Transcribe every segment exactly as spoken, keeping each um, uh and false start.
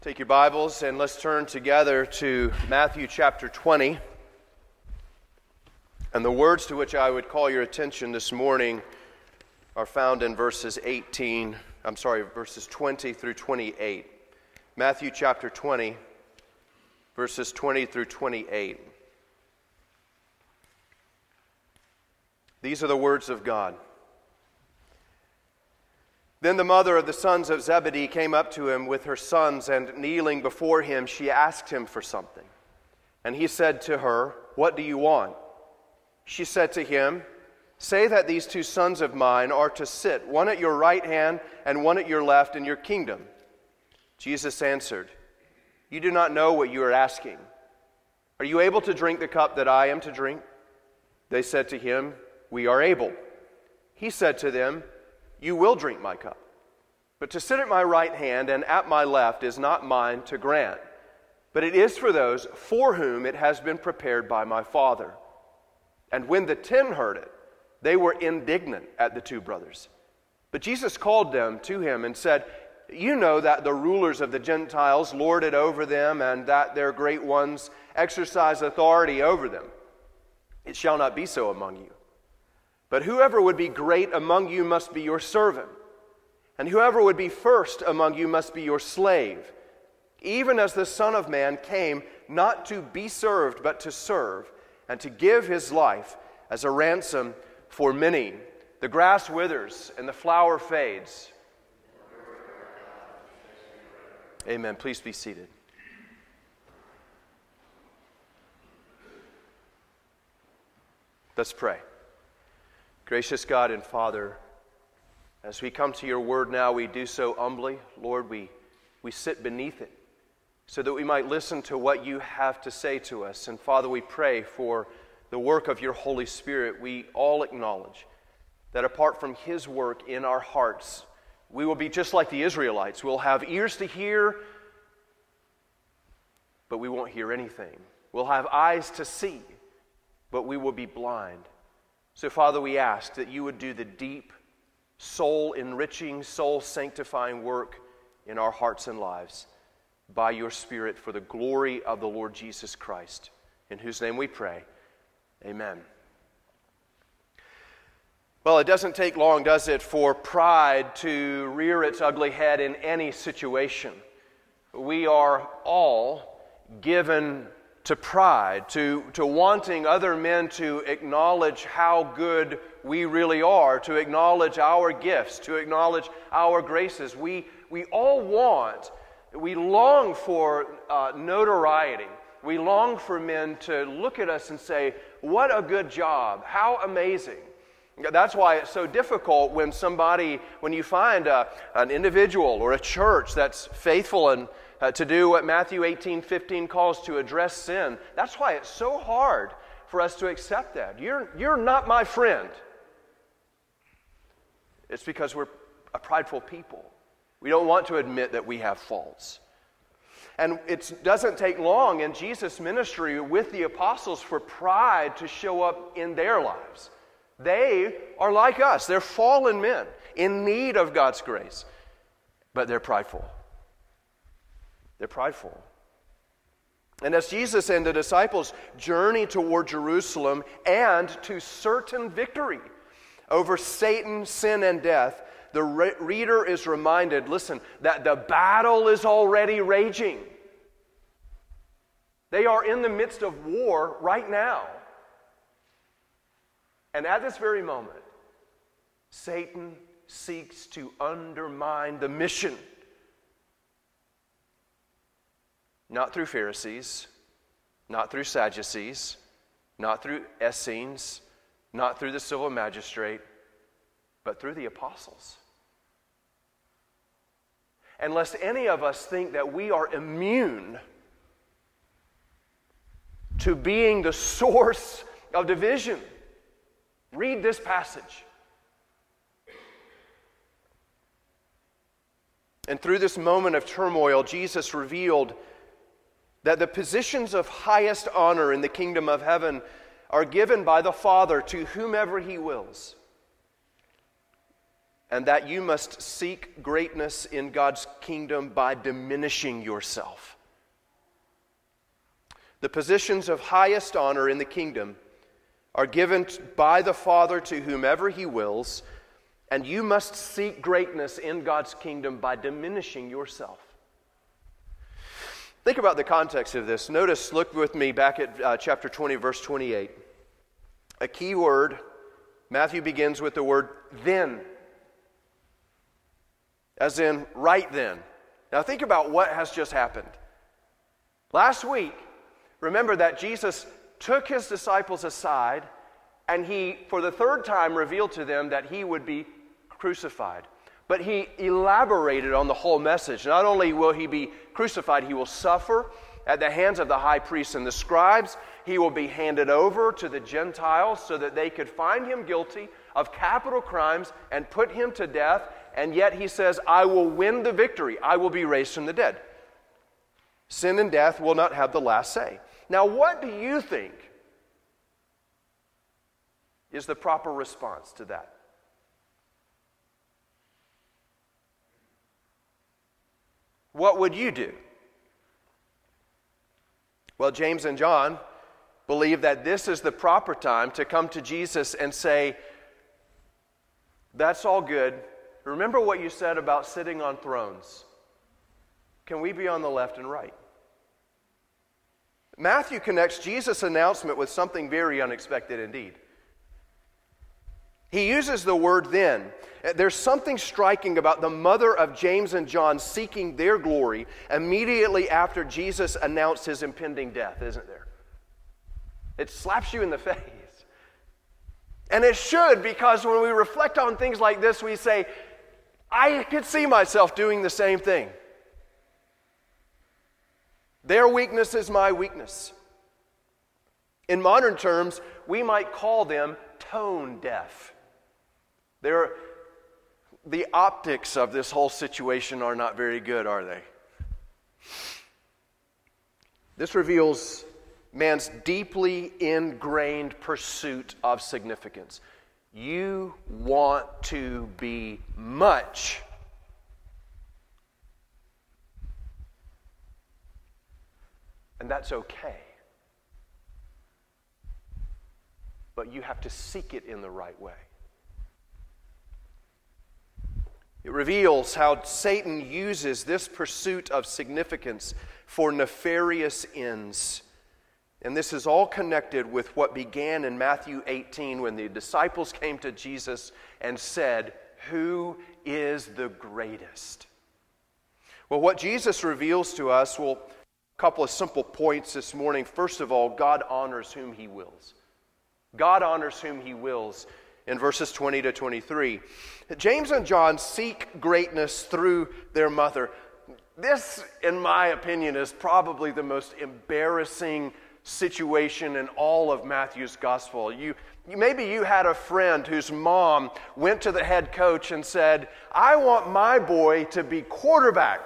Take your Bibles and let's turn together to Matthew chapter twenty. And the words to which I would call your attention this morning are found in verses eighteen, I'm sorry, verses twenty through twenty-eight. Matthew chapter twenty, verses twenty through twenty-eight. These are the words of God. Then the mother of the sons of Zebedee came up to him with her sons, and kneeling before him, she asked him for something. And he said to her, "What do you want?" She said to him, "Say that these two sons of mine are to sit, one at your right hand and one at your left in your kingdom." Jesus answered, "You do not know what you are asking. Are you able to drink the cup that I am to drink?" They said to him, "We are able." He said to them, "You will drink my cup. But to sit at my right hand and at my left is not mine to grant, but it is for those for whom it has been prepared by my Father." And when the ten heard it, they were indignant at the two brothers. But Jesus called them to him and said, "You know that the rulers of the Gentiles lord it over them, and that their great ones exercise authority over them. It shall not be so among you. But whoever would be great among you must be your servant, and whoever would be first among you must be your slave, even as the Son of Man came not to be served, but to serve, and to give his life as a ransom for many." The grass withers and the flower fades. Amen. Please be seated. Let's pray. Gracious God and Father, as we come to your word now, we do so humbly. Lord, we, we sit beneath it so that we might listen to what you have to say to us. And Father, we pray for the work of your Holy Spirit. We all acknowledge that apart from his work in our hearts, we will be just like the Israelites. We'll have ears to hear, but we won't hear anything. We'll have eyes to see, but we will be blind. So, Father, we ask that you would do the deep, soul-enriching, soul-sanctifying work in our hearts and lives by your Spirit for the glory of the Lord Jesus Christ, in whose name we pray. Amen. Well, it doesn't take long, does it, for pride to rear its ugly head in any situation. We are all given to pride, to, to wanting other men to acknowledge how good we really are, to acknowledge our gifts, to acknowledge our graces. We, we all want, we long for uh, notoriety. We long for men to look at us and say, "What a good job, how amazing." That's why it's so difficult when somebody, when you find a, an individual or a church that's faithful and Uh, to do what Matthew eighteen fifteen calls to address sin. That's why it's so hard for us to accept that. You're, you're not my friend. It's because we're a prideful people. We don't want to admit that we have faults. And it doesn't take long in Jesus' ministry with the apostles for pride to show up in their lives. They are like us. They're fallen men in need of God's grace, but they're prideful. They're prideful. And as Jesus and the disciples journey toward Jerusalem and to certain victory over Satan, sin, and death, the re- reader is reminded, listen, that the battle is already raging. They are in the midst of war right now. And at this very moment, Satan seeks to undermine the mission. Not through Pharisees, not through Sadducees, not through Essenes, not through the civil magistrate, but through the apostles. And lest any of us think that we are immune to being the source of division, read this passage. And through this moment of turmoil, Jesus revealed that the positions of highest honor in the kingdom of heaven are given by the Father to whomever he wills. and that you must seek greatness in God's kingdom by diminishing yourself. The positions of highest honor in the kingdom are given by the Father to whomever He wills, and you must seek greatness in God's kingdom by diminishing yourself. Think about the context of this. Notice, look with me back at uh, chapter twenty, verse twenty-eight. A key word. Matthew begins with the word then, as in right then. Now think about what has just happened. Last week, remember that Jesus took His disciples aside and He, for the third time, revealed to them that He would be crucified. But He elaborated on the whole message. Not only will He be crucified, He will suffer at the hands of the high priests and the scribes. He will be handed over to the Gentiles so that they could find Him guilty of capital crimes and put Him to death. And yet He says, I will win the victory. I will be raised from the dead. Sin and death will not have the last say. Now, what do you think is the proper response to that? What would you do? Well, James and John believe that this is the proper time to come to Jesus and say, that's all good. Remember what you said about sitting on thrones. Can we be on the left and right? Matthew connects Jesus' announcement with something very unexpected indeed. He uses the word then. There's something striking about the mother of James and John seeking their glory immediately after Jesus announced His impending death, isn't there? It slaps you in the face. And it should, because when we reflect on things like this, we say, I could see myself doing the same thing. Their weakness is my weakness. In modern terms, we might call them tone deaf. They're, the optics of this whole situation are not very good, are they? This reveals man's deeply ingrained pursuit of significance. You want to be much. And that's okay. But you have to seek it in the right way. It reveals how Satan uses this pursuit of significance for nefarious ends. And this is all connected with what began in Matthew eighteen when the disciples came to Jesus and said, "Who is the greatest?" Well, what Jesus reveals to us, well, a couple of simple points this morning. First of all, God honors whom He wills. God honors whom He wills. In verses twenty to twenty-three, James and John seek greatness through their mother. This, in my opinion, is probably the most embarrassing situation in all of Matthew's gospel. You, you maybe you had a friend whose mom went to the head coach and said, "I want my boy to be quarterback."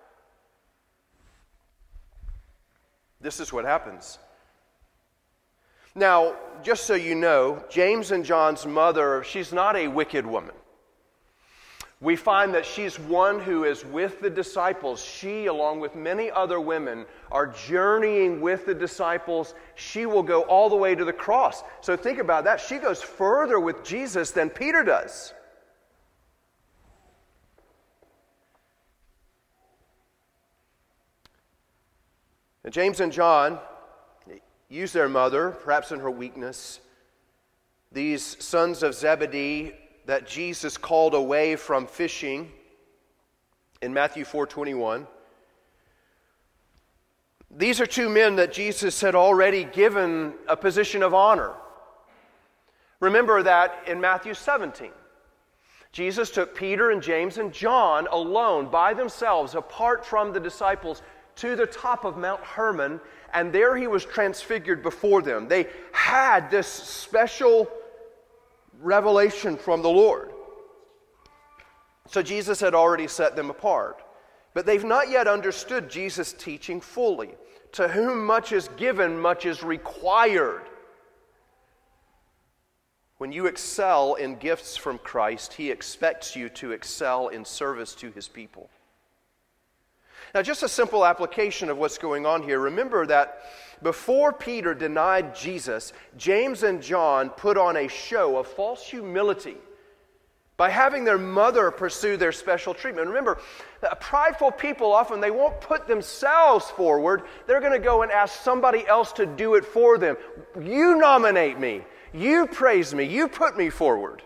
This is what happens. Now, just so you know, James and John's mother, she's not a wicked woman. We find that she's one who is with the disciples. She, along with many other women, are journeying with the disciples. She will go all the way to the cross. So think about that. She goes further with Jesus than Peter does. Now, James and John use their mother, perhaps in her weakness. These sons of Zebedee that Jesus called away from fishing in Matthew four twenty-one. These are two men that Jesus had already given a position of honor. Remember that in Matthew seventeen, Jesus took Peter and James and John alone by themselves, apart from the disciples, to the top of Mount Hermon, and there He was transfigured before them. They had this special revelation from the Lord. So Jesus had already set them apart. But they've not yet understood Jesus' teaching fully. To whom much is given, much is required. When you excel in gifts from Christ, He expects you to excel in service to His people. Now, just a simple application of what's going on here. Remember that before Peter denied Jesus, James and John put on a show of false humility by having their mother pursue their special treatment. Remember, prideful people often, they won't put themselves forward. They're going to go and ask somebody else to do it for them. You nominate me. You praise me. You put me forward.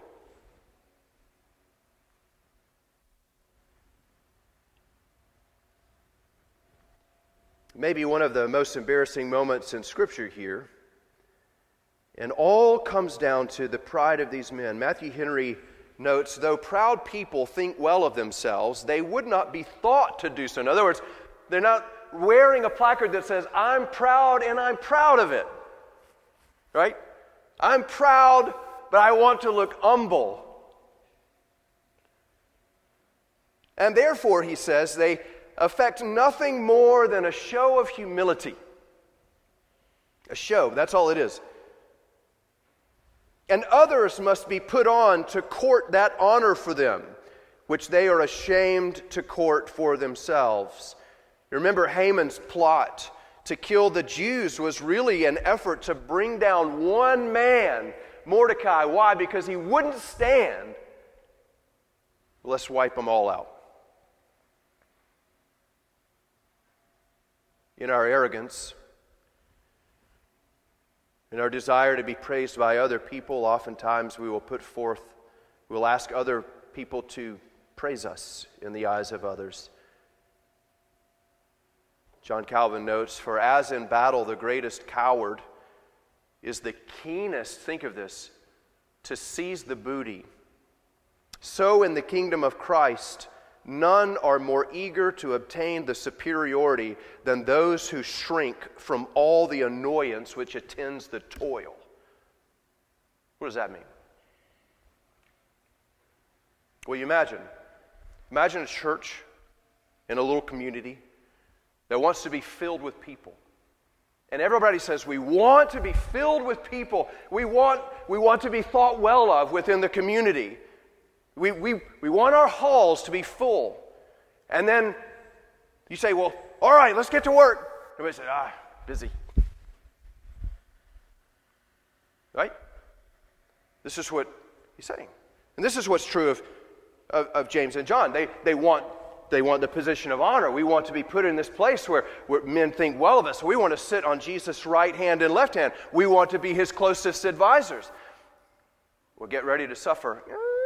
Maybe one of the most embarrassing moments in Scripture here, and all comes down to the pride of these men. Matthew Henry notes, though proud people think well of themselves, they would not be thought to do so. In other words, they're not wearing a placard that says, I'm proud and I'm proud of it. Right? I'm proud, but I want to look humble. And therefore, he says, they affect nothing more than a show of humility. A show, that's all it is. And others must be put on to court that honor for them, which they are ashamed to court for themselves. Remember, Haman's plot to kill the Jews was really an effort to bring down one man, Mordecai. Why? Because he wouldn't stand. Let's wipe them all out. In our arrogance, in our desire to be praised by other people, oftentimes we will put forth, we'll ask other people to praise us in the eyes of others. John Calvin notes, for as in battle the greatest coward is the keenest, think of this, to seize the booty, so in the kingdom of Christ none are more eager to obtain the superiority than those who shrink from all the annoyance which attends the toil. What does that mean? Well, you imagine. Imagine a church in a little community that wants to be filled with people. And everybody says, we want to be filled with people. We want, we want to be thought well of within the community. We, we, we want our halls to be full. And then you say, well, all right, let's get to work. Everybody says, ah, busy. Right? This is what he's saying. And this is what's true of, of, of James and John. They, they, want, they want the position of honor. We want to be put in this place where, where men think well of us. We want to sit on Jesus' right hand and left hand. We want to be his closest advisors. We'll get ready to suffer.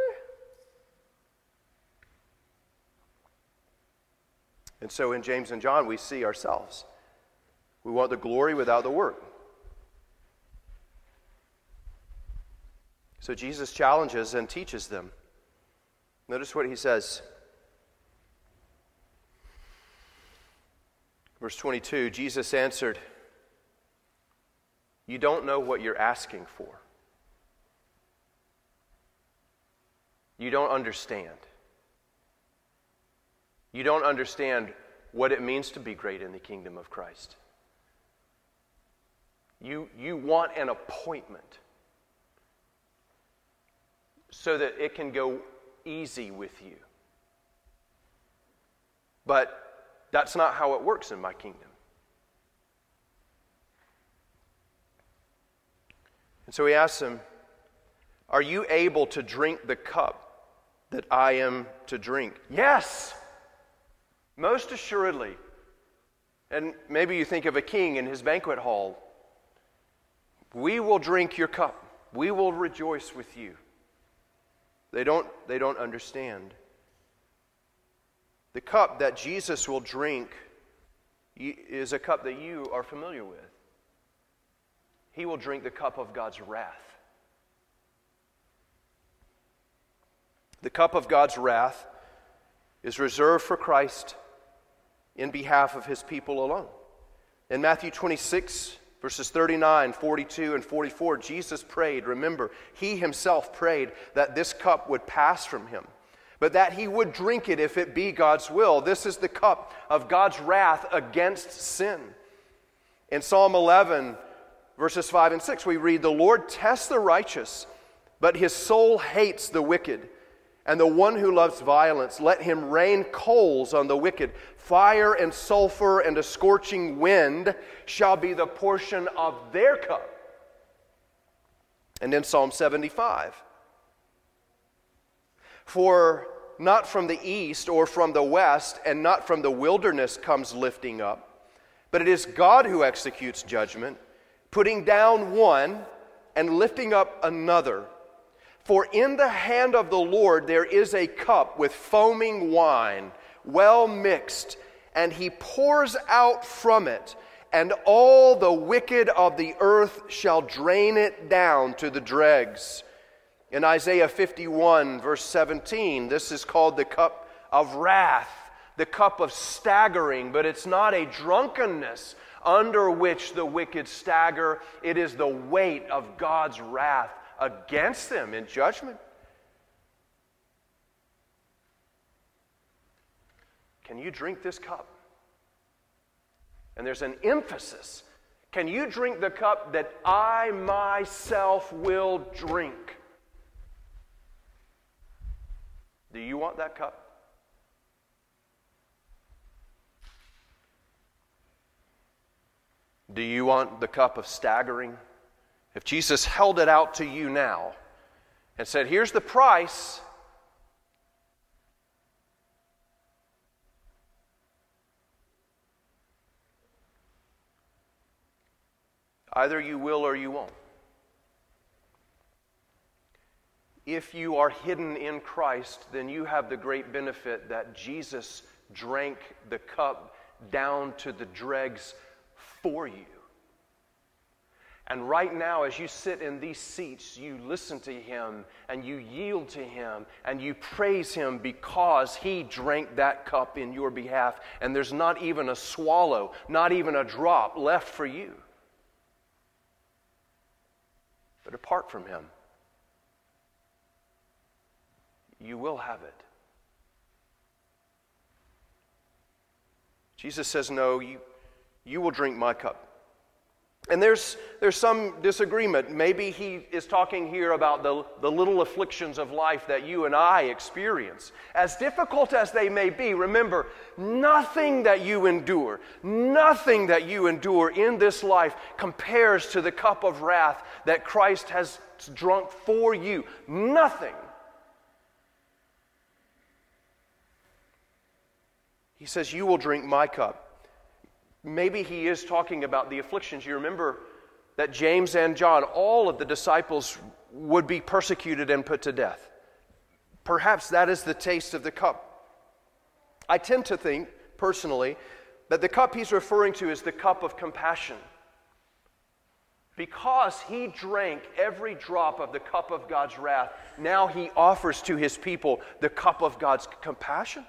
And so in James and John, we see ourselves. We want the glory without the work. So Jesus challenges and teaches them. Notice what he says. Verse twenty-two, Jesus answered, you don't know what you're asking for. You don't understand. You don't understand what it means to be great in the kingdom of Christ. You, you want an appointment so that it can go easy with you. But that's not how it works in my kingdom. And so he asks him, are you able to drink the cup that I am to drink? Yes! Most assuredly. And maybe you think of a king in his banquet hall. We will drink your cup. We will rejoice with you. They don't, they don't understand. The cup that Jesus will drink is a cup that you are familiar with. He will drink the cup of God's wrath. The cup of God's wrath is reserved for Christ in behalf of his people alone. In Matthew twenty-six, verses thirty-nine, forty-two, and forty-four, Jesus prayed, remember, he himself prayed that this cup would pass from him, but that he would drink it if it be God's will. This is the cup of God's wrath against sin. In Psalm eleven, verses five and six, we read, the Lord tests the righteous, But his soul hates the wicked, and the one who loves violence. Let him rain coals on the wicked. Fire and sulfur and a scorching wind shall be the portion of their cup. And then Psalm seventy-five. For not from the east or from the west and not from the wilderness comes lifting up, but it is God who executes judgment, putting down one and lifting up another. For in the hand of the Lord there is a cup with foaming wine, well mixed, and he pours out from it, and all the wicked of the earth shall drain it down to the dregs. In Isaiah fifty-one, verse seventeen, this is called the cup of wrath, the cup of staggering, but it's not a drunkenness under which the wicked stagger. It is the weight of God's wrath against them in judgment. Can you drink this cup? And there's an emphasis. Can you drink the cup that I myself will drink? Do you want that cup? Do you want the cup of staggering? If Jesus held it out to you now and said, here's the price, either you will or you won't. If you are hidden in Christ, then you have the great benefit that Jesus drank the cup down to the dregs for you. And right now, as you sit in these seats, you listen to him and you yield to him and you praise him because he drank that cup in your behalf. And there's not even a swallow, not even a drop left for you. But apart from him, you will have it. Jesus says, no, you, you will drink my cup. And there's, there's some disagreement. Maybe he is talking here about the, the little afflictions of life that you and I experience. As difficult as they may be, remember, nothing that you endure, nothing that you endure in this life compares to the cup of wrath that Christ has drunk for you. Nothing. He says, you will drink my cup. Maybe he is talking about the afflictions. You remember that James and John, all of the disciples, would be persecuted and put to death. Perhaps that is the taste of the cup. I tend to think, personally, that the cup he's referring to is the cup of compassion. Because he drank every drop of the cup of God's wrath, now he offers to his people the cup of God's compassion.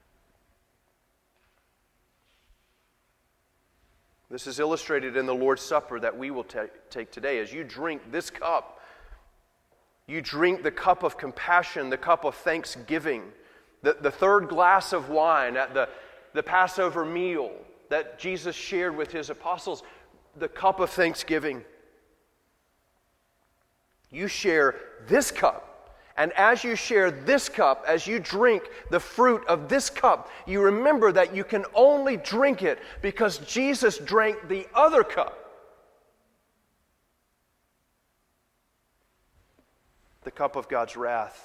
This is illustrated in the Lord's Supper that we will ta- take today. As you drink this cup, you drink the cup of compassion, the cup of thanksgiving, the, the third glass of wine at the, the Passover meal that Jesus shared with his apostles, the cup of thanksgiving. You share this cup. And as you share this cup, as you drink the fruit of this cup, you remember that you can only drink it because Jesus drank the other cup. The cup of God's wrath.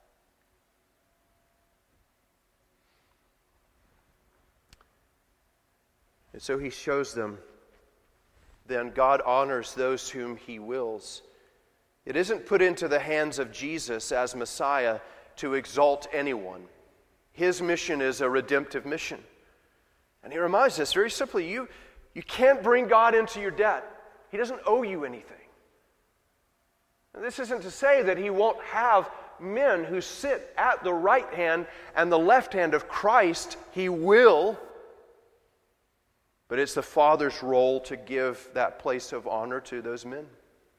And so he shows them, then God honors those whom he wills. It isn't put into the hands of Jesus as Messiah to exalt anyone. His mission is a redemptive mission. And he reminds us very simply, you, you can't bring God into your debt. He doesn't owe you anything. And this isn't to say that he won't have men who sit at the right hand and the left hand of Christ. He will. But it's the Father's role to give that place of honor to those men.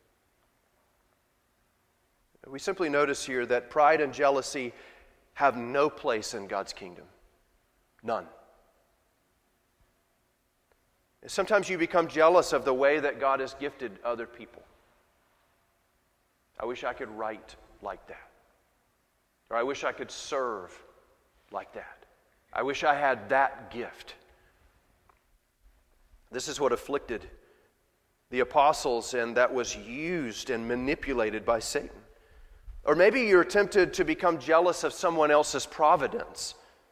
We simply notice here that pride and jealousy have no place in God's kingdom. None. Sometimes you become jealous of the way that God has gifted other people. I wish I could write like that. Or I wish I could serve like that. I wish I had that gift. This is what afflicted the apostles, and that was used and manipulated by Satan. Or maybe you're tempted to become jealous of someone else's providence.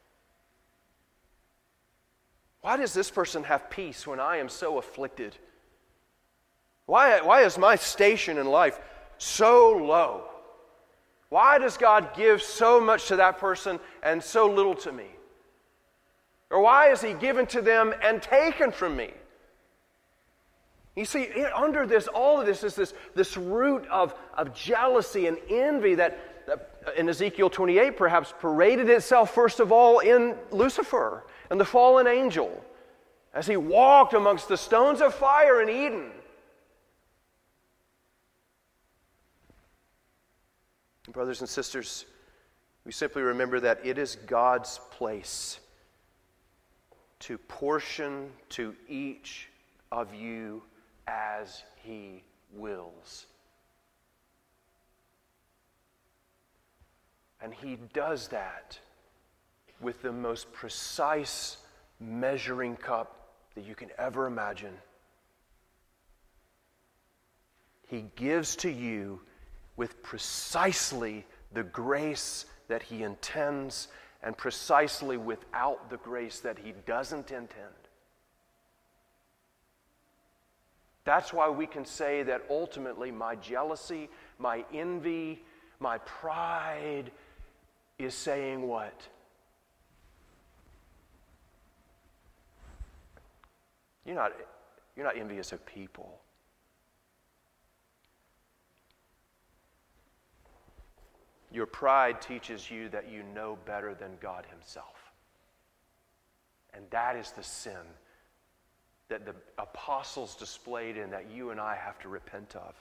Why does this person have peace when I am so afflicted? Why, why is my station in life so low? Why does God give so much to that person and so little to me? Or why is He given to them and taken from me? You see, under this, all of this is this, this root of, of jealousy and envy that, that in Ezekiel twenty-eight perhaps paraded itself first of all in Lucifer and the fallen angel as he walked amongst the stones of fire in Eden. Brothers and sisters, we simply remember that it is God's place to portion to each of you as He wills. And He does that with the most precise measuring cup that you can ever imagine. He gives to you with precisely the grace that He intends and precisely without the grace that He doesn't intend. That's why we can say that ultimately my jealousy, my envy, my pride is saying what? You're not, you're not envious of people. Your pride teaches you that you know better than God Himself. And that is the sin that the apostles displayed and that you and I have to repent of.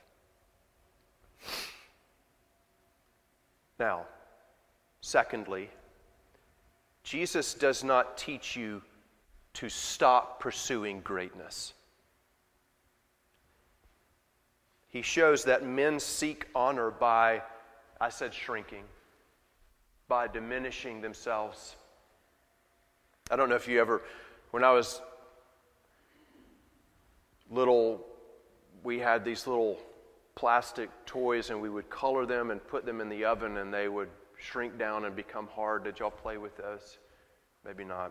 Now, secondly, Jesus does not teach you to stop pursuing greatness. He shows that men seek honor by, I said shrinking, by diminishing themselves. I don't know if you ever, when I was little, we had these little plastic toys and we would color them and put them in the oven and they would shrink down and become hard. Did y'all play with those? Maybe not.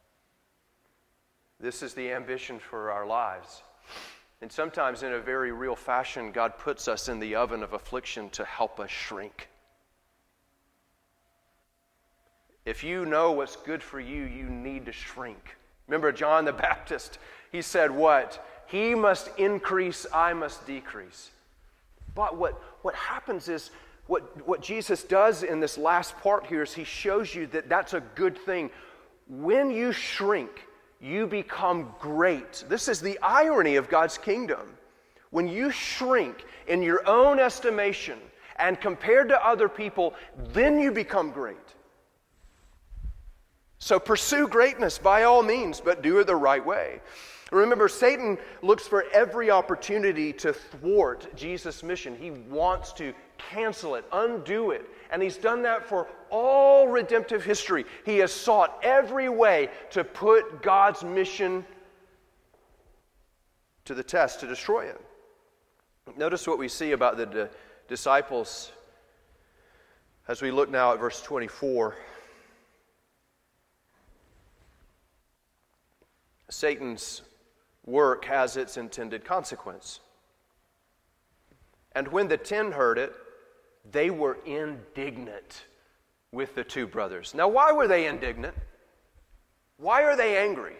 This is the ambition for our lives. And sometimes in a very real fashion, God puts us in the oven of affliction to help us shrink. If you know what's good for you, you need to shrink. Remember John the Baptist, he said what? He must increase, I must decrease. But what, what happens is, what, what Jesus does in this last part here is He shows you that that's a good thing. When you shrink, you become great. This is the irony of God's kingdom. When you shrink in your own estimation and compared to other people, then you become great. So pursue greatness by all means, but do it the right way. Remember, Satan looks for every opportunity to thwart Jesus' mission. He wants to cancel it, undo it. And he's done that for all redemptive history. He has sought every way to put God's mission to the test, to destroy it. Notice what we see about the d- disciples as we look now at verse twenty-four. Satan's work has its intended consequence. And when the ten heard it, they were indignant with the two brothers. Now, why were they indignant? Why are they angry?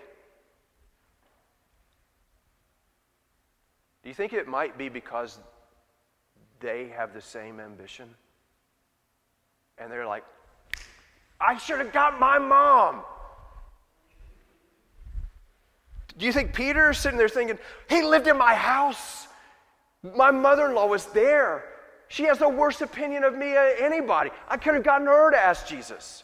Do you think it might be because they have the same ambition? And they're like, I should have got my mom. Do you think Peter's sitting there thinking, he lived in my house? My mother-in-law was there. She has the worst opinion of me than anybody. I could have gotten her to ask Jesus.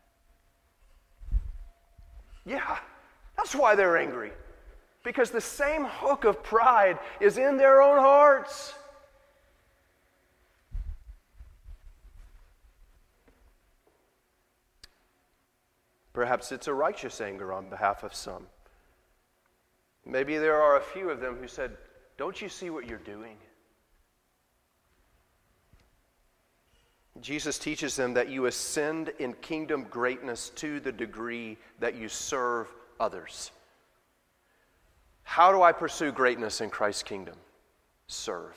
Yeah, that's why they're angry. Because the same hook of pride is in their own hearts. Perhaps it's a righteous anger on behalf of some. Maybe there are a few of them who said, "Don't you see what you're doing?" Jesus teaches them that you ascend in kingdom greatness to the degree that you serve others. How do I pursue greatness in Christ's kingdom? Serve.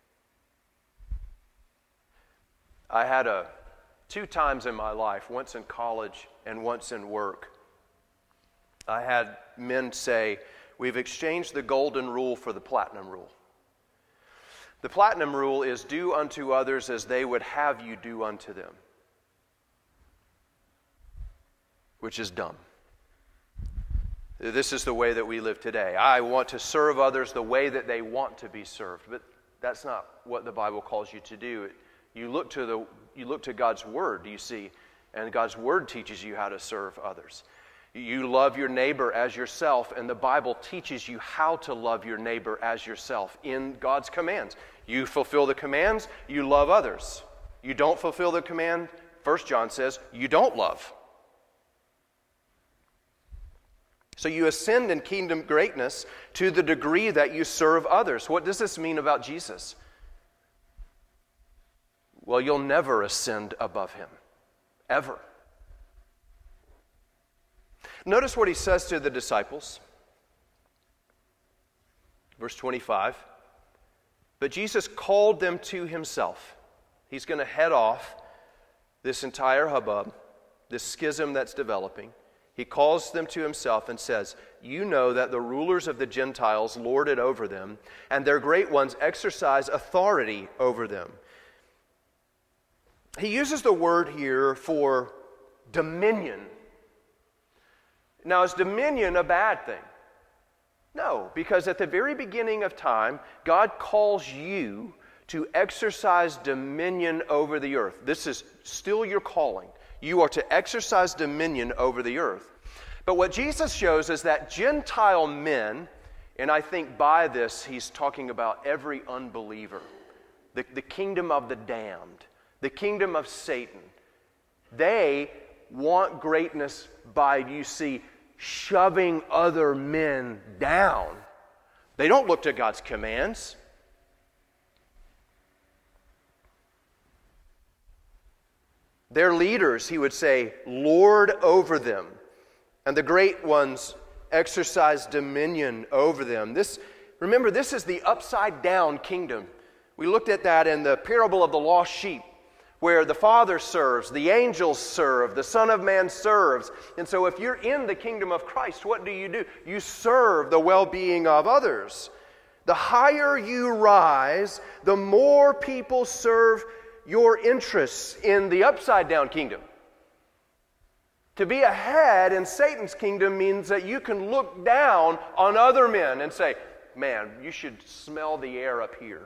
I had a two times in my life, once in college and once in work, I had men say, "We've exchanged the golden rule for the platinum rule." The platinum rule is do unto others as they would have you do unto them, which is dumb. This is the way that we live today. I want to serve others the way that they want to be served, but that's not what the Bible calls you to do. You look to the you look to God's Word, you see, and God's Word teaches you how to serve others. You love your neighbor as yourself, and the Bible teaches you how to love your neighbor as yourself in God's commands. You fulfill the commands, you love others. You don't fulfill the command, First John says, you don't love. So you ascend in kingdom greatness to the degree that you serve others. What does this mean about Jesus? Well, you'll never ascend above him, ever. Notice what he says to the disciples. Verse twenty-five. But Jesus called them to himself. He's going to head off this entire hubbub, this schism that's developing. He calls them to himself and says, "You know that the rulers of the Gentiles lord it over them, and their great ones exercise authority over them." He uses the word here for dominion. Now, is dominion a bad thing? No, because at the very beginning of time, God calls you to exercise dominion over the earth. This is still your calling. You are to exercise dominion over the earth. But what Jesus shows is that Gentile men, and I think by this he's talking about every unbeliever, the, the kingdom of the damned, the kingdom of Satan, they want greatness by, you see, shoving other men down. They don't look to God's commands. Their leaders, he would say, lord over them, and the great ones exercise dominion over them. This, remember, this is the upside down kingdom. We looked at that in the parable of the lost sheep, where the Father serves, the angels serve, the Son of Man serves. And so if you're in the kingdom of Christ, what do you do? You serve the well-being of others. The higher you rise, the more people serve your interests in the upside-down kingdom. To be ahead in Satan's kingdom means that you can look down on other men and say, "Man, you should smell the air up here."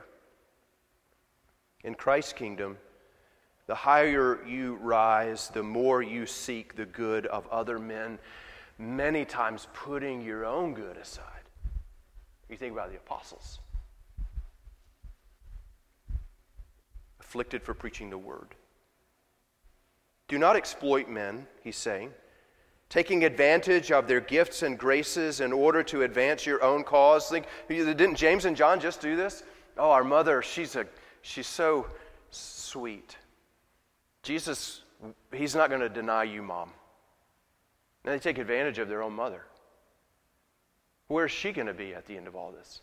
In Christ's kingdom, the higher you rise, the more you seek the good of other men, many times putting your own good aside. You think about the apostles. Afflicted for preaching the word. Do not exploit men, he's saying, taking advantage of their gifts and graces in order to advance your own cause. Think, didn't James and John just do this? Oh, our mother, she's a she's so sweet. Jesus, he's not going to deny you, Mom. And they take advantage of their own mother. Where's she going to be at the end of all this?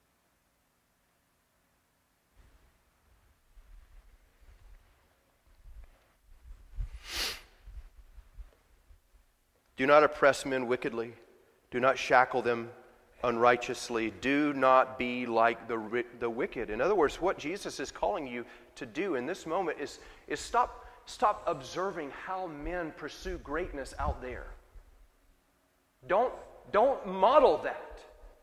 Do not oppress men wickedly. Do not shackle them unrighteously. Do not be like the, the wicked. In other words, what Jesus is calling you to do in this moment is, is stop Stop observing how men pursue greatness out there. Don't, don't model that.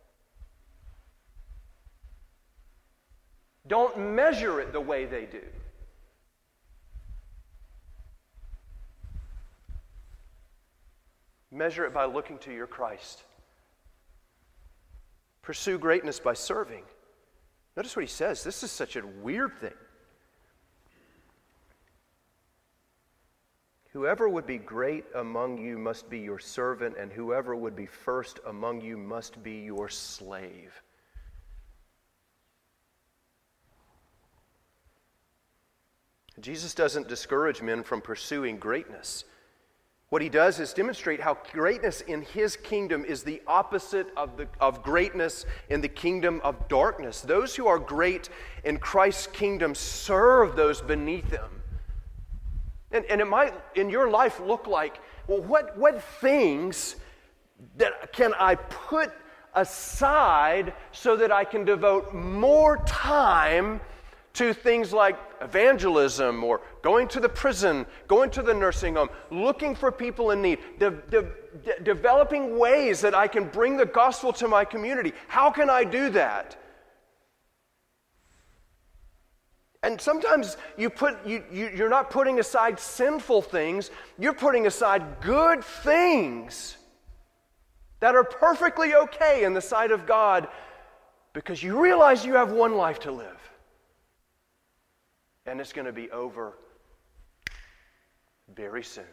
Don't measure it the way they do. Measure it by looking to your Christ. Pursue greatness by serving. Notice what he says. This is such a weird thing. Whoever would be great among you must be your servant, and whoever would be first among you must be your slave. Jesus doesn't discourage men from pursuing greatness. What he does is demonstrate how greatness in his kingdom is the opposite of, the, of greatness in the kingdom of darkness. Those who are great in Christ's kingdom serve those beneath them. And, and it might, in your life, look like, well, what, what things that can I put aside so that I can devote more time to things like evangelism or going to the prison, going to the nursing home, looking for people in need, de- de- de- developing ways that I can bring the gospel to my community. How can I do that? And sometimes you put, you, you, you're not putting aside sinful things, you're putting aside good things that are perfectly okay in the sight of God because you realize you have one life to live. And it's going to be over very soon.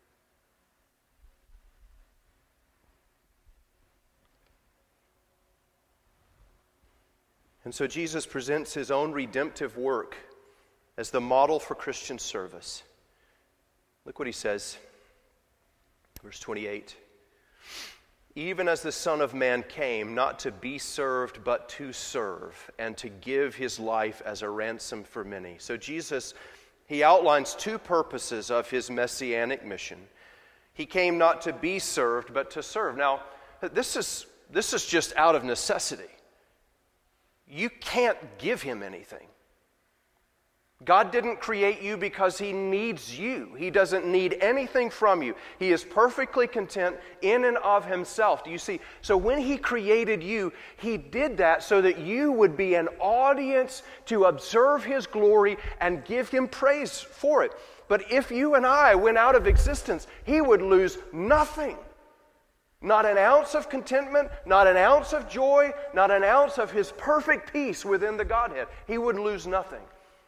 And so Jesus presents his own redemptive work as the model for Christian service. Look what he says, verse twenty-eight. Even as the Son of Man came, not to be served, but to serve, and to give his life as a ransom for many. So Jesus, he outlines two purposes of his messianic mission. He came not to be served, but to serve. Now, this is, this is just out of necessity. You can't give him anything. God didn't create you because he needs you. He doesn't need anything from you. He is perfectly content in and of himself. Do you see? So when he created you, he did that so that you would be an audience to observe his glory and give him praise for it. But if you and I went out of existence, he would lose nothing. Not an ounce of contentment, not an ounce of joy, not an ounce of his perfect peace within the Godhead. He would lose nothing.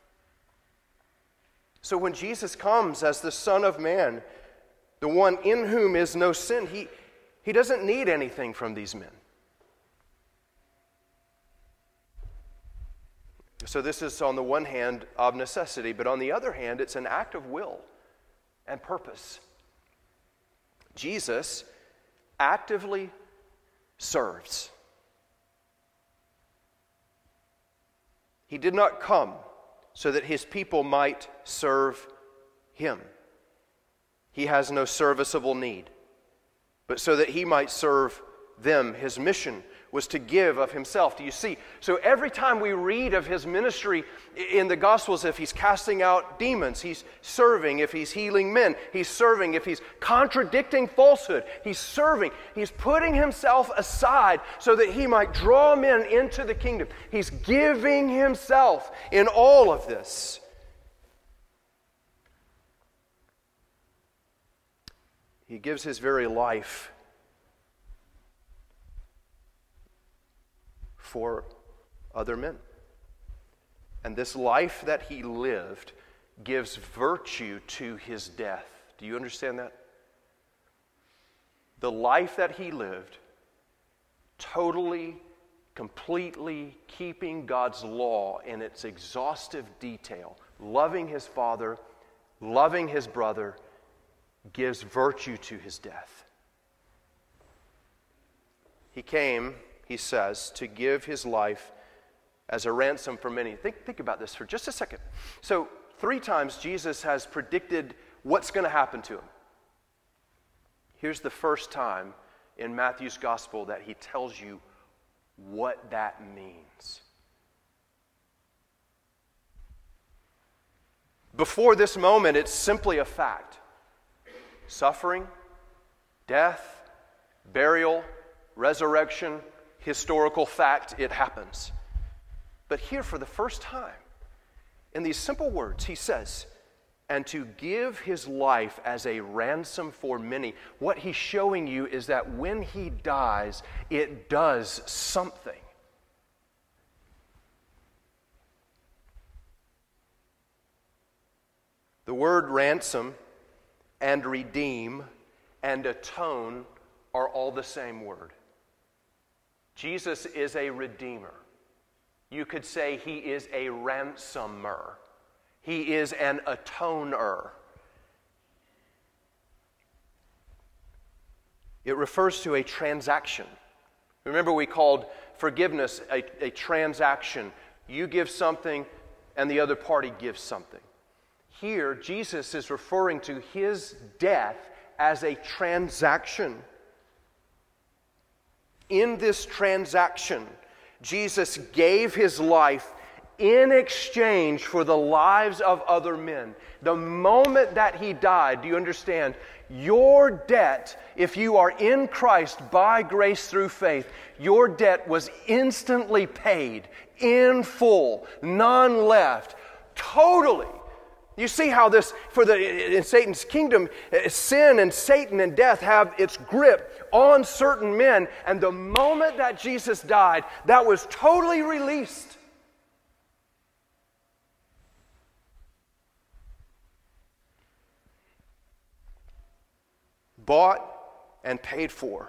So when Jesus comes as the Son of Man, the one in whom is no sin, he, he doesn't need anything from these men. So this is on the one hand of necessity, but on the other hand, it's an act of will and purpose. Jesus actively serves. He did not come so that his people might serve him. He has no serviceable need, but so that he might serve them. His mission was to give of himself. Do you see? So every time we read of his ministry in the Gospels, if he's casting out demons, he's serving. If he's healing men, he's serving. If he's contradicting falsehood, he's serving. He's putting himself aside so that he might draw men into the kingdom. He's giving himself in all of this. He gives his very life for other men. And this life that he lived gives virtue to his death. Do you understand that? The life that he lived, totally, completely keeping God's law in its exhaustive detail, loving his Father, loving his brother, gives virtue to his death. He came, he says, to give his life as a ransom for many. Think, think about this for just a second. So, three times Jesus has predicted what's going to happen to him. Here's the first time in Matthew's gospel that he tells you what that means. Before this moment, it's simply a fact. Suffering, death, burial, resurrection, historical fact, it happens. But here for the first time, in these simple words, he says, and to give his life as a ransom for many. What he's showing you is that when he dies, it does something. The word ransom and redeem and atone are all the same word. Jesus is a redeemer. You could say he is a ransomer. He is an atoner. It refers to a transaction. Remember, we called forgiveness a, a transaction. You give something and the other party gives something. Here, Jesus is referring to his death as a transaction. In this transaction, Jesus gave his life in exchange for the lives of other men. The moment that he died, do you understand? Your debt, if you are in Christ by grace through faith, your debt was instantly paid in full, none left, totally. You see how this, for the in Satan's kingdom, sin and Satan and death have its grip on certain men, and the moment that Jesus died, that was totally released. Bought and paid for.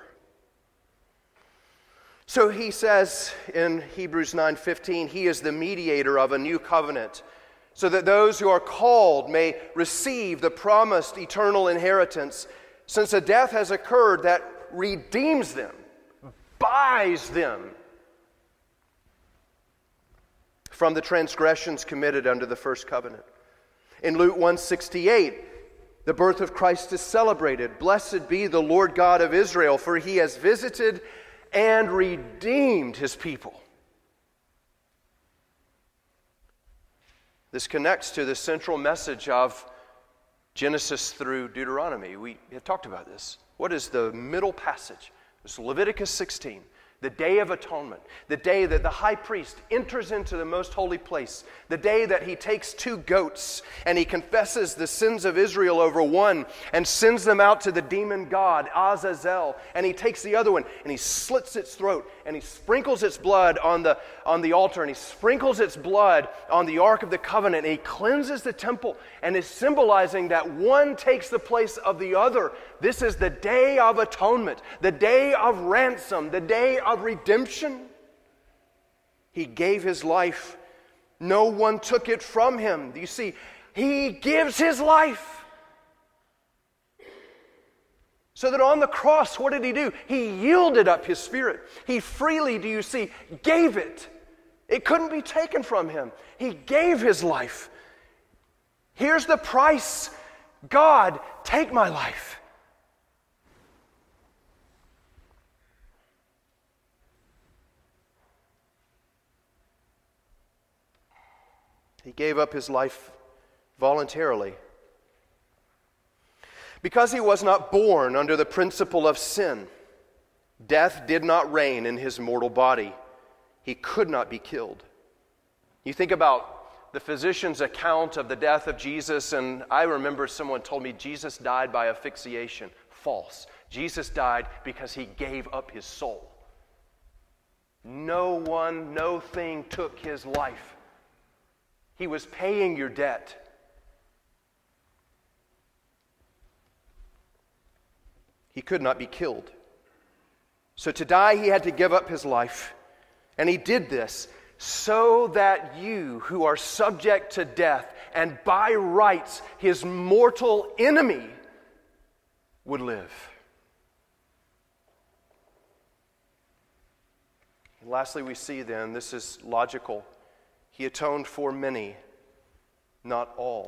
So he says in Hebrews nine fifteen, he is the mediator of a new covenant, so that those who are called may receive the promised eternal inheritance, since a death has occurred that redeems them, buys them from the transgressions committed under the first covenant. In Luke one sixty-eight, the birth of Christ is celebrated. Blessed be the Lord God of Israel, for he has visited and redeemed his people. This connects to the central message of Genesis through Deuteronomy. We have talked about this. What is the middle passage? It's Leviticus sixteen. The Day of Atonement, the day that the high priest enters into the most holy place, the day that he takes two goats and he confesses the sins of Israel over one and sends them out to the demon god, Azazel, and he takes the other one and he slits its throat and he sprinkles its blood on the, on the altar and he sprinkles its blood on the Ark of the Covenant and he cleanses the temple and is symbolizing that one takes the place of the other. This is the Day of Atonement, the day of ransom, the day of redemption. He gave his life. No one took it from him. You see, he gives his life. So that on the cross, what did he do? He yielded up his spirit. He freely, do you see, gave it. It couldn't be taken from him. He gave his life. Here's the price. God, take my life. He gave up his life voluntarily. Because he was not born under the principle of sin, death did not reign in his mortal body. He could not be killed. You think about the physician's account of the death of Jesus, and I remember someone told me Jesus died by asphyxiation. False. Jesus died because he gave up his soul. No one, no thing took his life. He was paying your debt. He could not be killed. So to die, he had to give up his life. And he did this so that you, who are subject to death and by rights his mortal enemy, would live. And lastly, we see then, this is logical, he atoned for many, not all.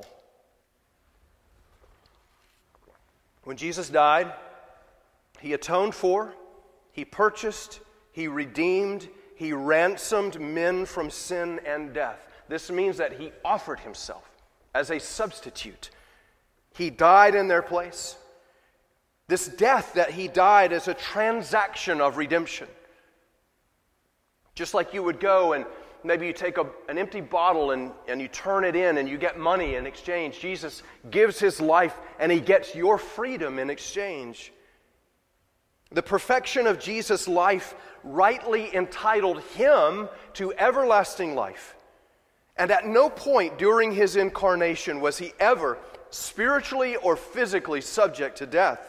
When Jesus died, he atoned for, he purchased, he redeemed, he ransomed men from sin and death. This means that he offered himself as a substitute. He died in their place. This death that he died is a transaction of redemption. Just like you would go and maybe you take a, an empty bottle and, and you turn it in and you get money in exchange. Jesus gives his life and he gets your freedom in exchange. The perfection of Jesus' life rightly entitled him to everlasting life. And at no point during his incarnation was he ever spiritually or physically subject to death.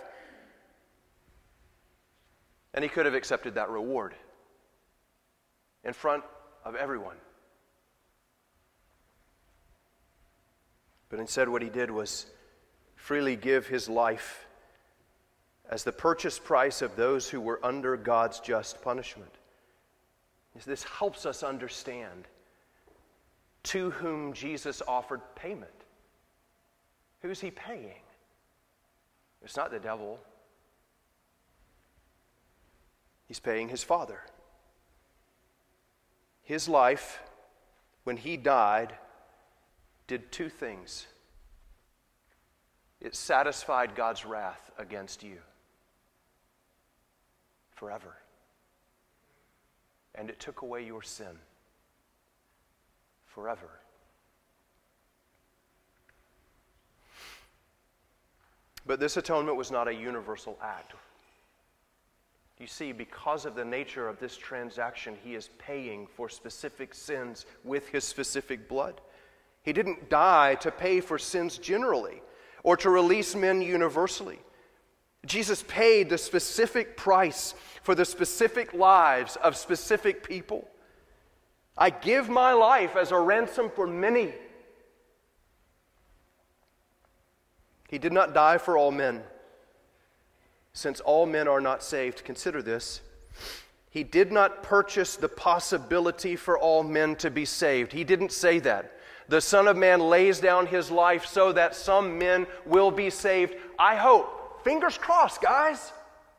And he could have accepted that reward in front of everyone. But instead what he did was freely give his life as the purchase price of those who were under God's just punishment. This helps us understand to whom Jesus offered payment. Who's he paying? It's not the devil. He's paying his Father. His life, when he died, did two things. It satisfied God's wrath against you forever. And it took away your sin forever. But this atonement was not a universal act. You see, because of the nature of this transaction, he is paying for specific sins with his specific blood. He didn't die to pay for sins generally or to release men universally. Jesus paid the specific price for the specific lives of specific people. I give my life as a ransom for many. He did not die for all men, since all men are not saved. Consider this. He did not purchase the possibility for all men to be saved. He didn't say that. The Son of Man lays down his life so that some men will be saved. I hope. Fingers crossed, guys.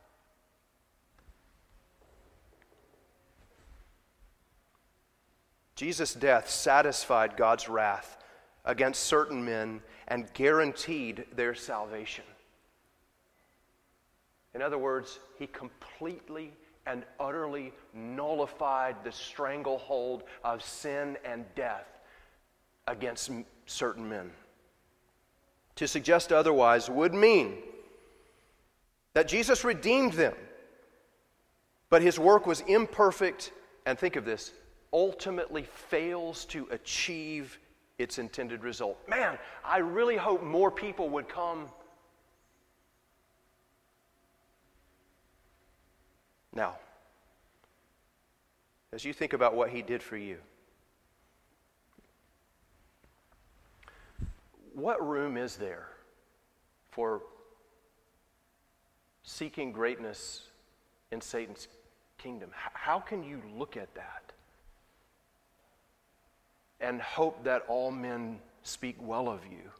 Jesus' death satisfied God's wrath against certain men and guaranteed their salvation. In other words, he completely and utterly nullified the stranglehold of sin and death against certain men. To suggest otherwise would mean that Jesus redeemed them, but his work was imperfect, and think of this, ultimately fails to achieve its intended result. Man, I really hope more people would come. Now, as you think about what he did for you, what room is there for seeking greatness in Satan's kingdom? How can you look at that and hope that all men speak well of you?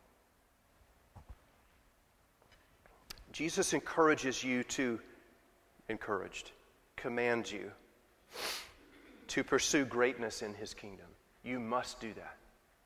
Jesus encourages you to, encouraged, commands you to pursue greatness in his kingdom. You must do that.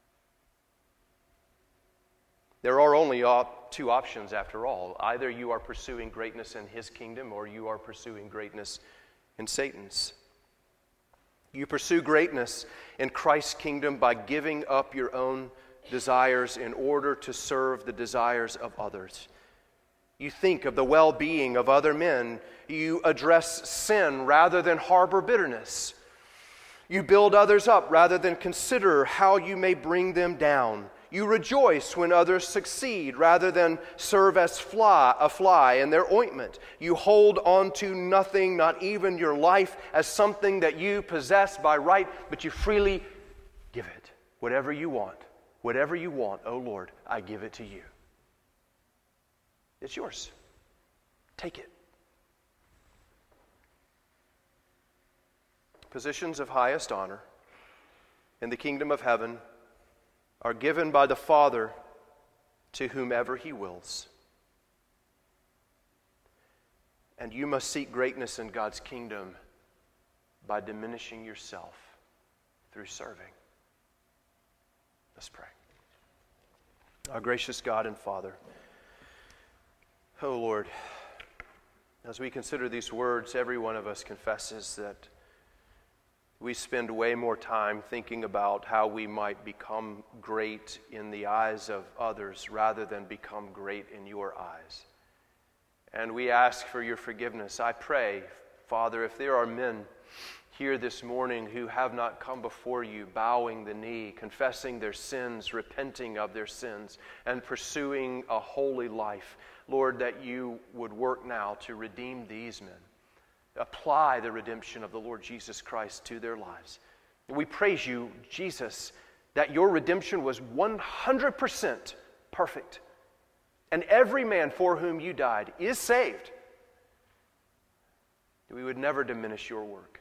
There are only op- two options after all. Either you are pursuing greatness in his kingdom or you are pursuing greatness in Satan's. You pursue greatness in Christ's kingdom by giving up your own desires in order to serve the desires of others. You think of the well-being of other men. You address sin rather than harbor bitterness. You build others up rather than consider how you may bring them down. You rejoice when others succeed rather than serve as fly, a fly in their ointment. You hold on to nothing, not even your life, as something that you possess by right, but you freely give it. Whatever you want, whatever you want, oh Lord, I give it to you. It's yours. Take it. Positions of highest honor in the kingdom of heaven are given by the Father to whomever he wills. And you must seek greatness in God's kingdom by diminishing yourself through serving. Let's pray. Our gracious God and Father, oh Lord, as we consider these words, every one of us confesses that we spend way more time thinking about how we might become great in the eyes of others rather than become great in your eyes. And we ask for your forgiveness. I pray, Father, if there are men here this morning who have not come before you, bowing the knee, confessing their sins, repenting of their sins, and pursuing a holy life. Lord, that you would work now to redeem these men. Apply the redemption of the Lord Jesus Christ to their lives. We praise you, Jesus, that your redemption was one hundred percent perfect. And every man for whom you died is saved. We would never diminish your work.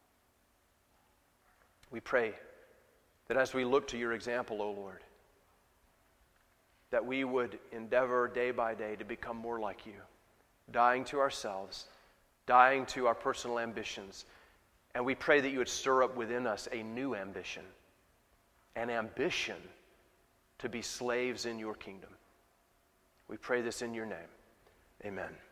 We pray that as we look to your example, O Lord, that we would endeavor day by day to become more like you, dying to ourselves, dying to our personal ambitions. And we pray that you would stir up within us a new ambition, an ambition to be slaves in your kingdom. We pray this in your name. Amen.